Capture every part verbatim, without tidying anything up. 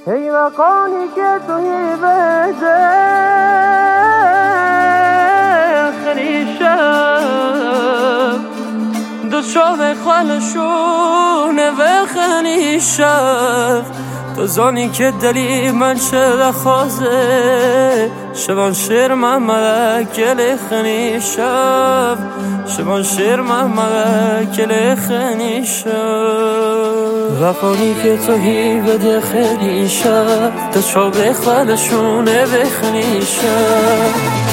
ای مکانی که توی بده خیلی شب دو شب خالشونه و خیلی شب تو زانی که دلی من شده خوازه شبان شیر من ملکل خیلی شب شبان شیر من ملکل خیلی شب وقانی که توی بده خیلی شب دو شب خالشونه و خیلی شب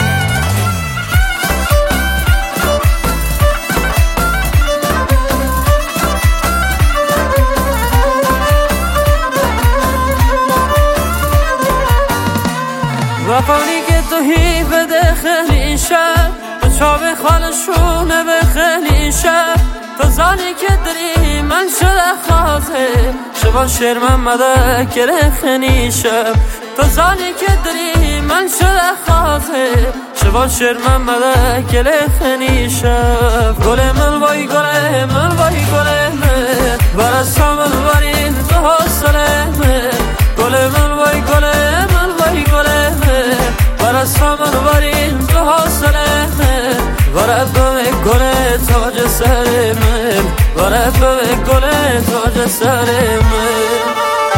وقانی که توی بده خیلی شب تو چاب خالشونه به خیلی شب تو زانی که داری من شده خوازه شبان شیر من ملکل خیلی شب تو زانی که داری من شده خوازه شبان شیر من ملکل خیلی شب گل من وای گل من وای گل من برسا من برین تو حسله من گل من وای گل من وای گل برسا من برین تو حسله من ورد به گل تاج سر من ورد به گل تاج سر من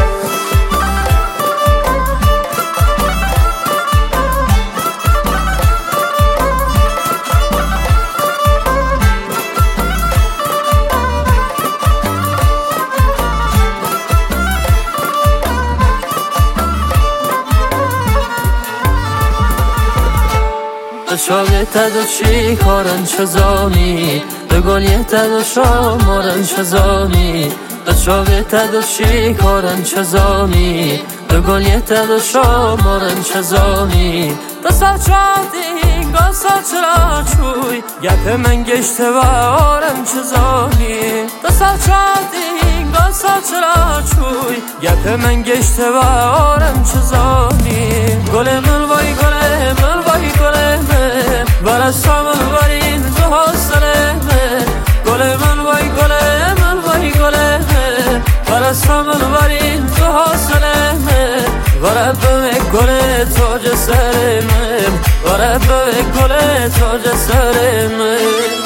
دو شاگه تدو چی کارن چزانی دو گلیه تدو شامارن چزانی دو شاگه تدو چی کارن چزانی دو گلیه تدو شامارن چزانی دو سرچادی گا سرچرا چوی گپ من گشته و آرم چزانی دو سرچادی گا سرچرا چوی گپ من گشته و آرم چزانی گل من وای گل من وای گل من برسا من برین تو حسله من گل من وای گل من وای گل من برسا من برین تو حسله من ورد به گل تاج سر من ورد به گل تاج سر من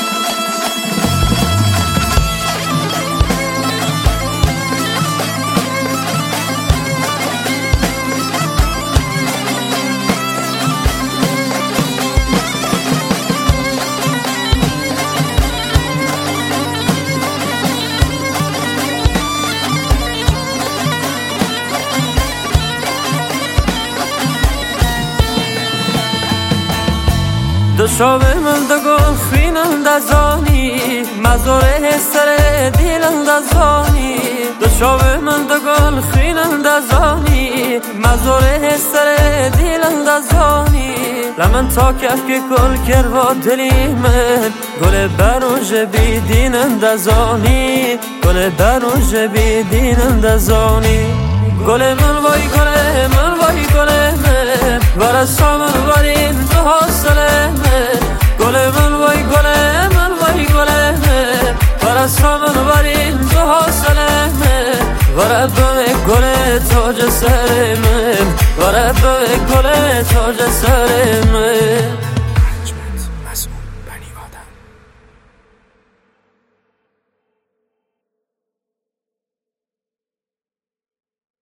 دو شب من دو گل خینم دزانی مزاره سر دیلم دزانی دو شب من دو گل خینم دزانی مزاره سر دیلم دزانی لمن تا کف که گل کروا دلی من گل بروج بی دینم دزانی گل بروج بی دینم دزانی گل من وای گل من وای گل من برسا من برین تو حسله من گل من وای گل من وای گل من برسا من برین تو حسله من ورد به گل تاج سر من ورد به گل تاج سر من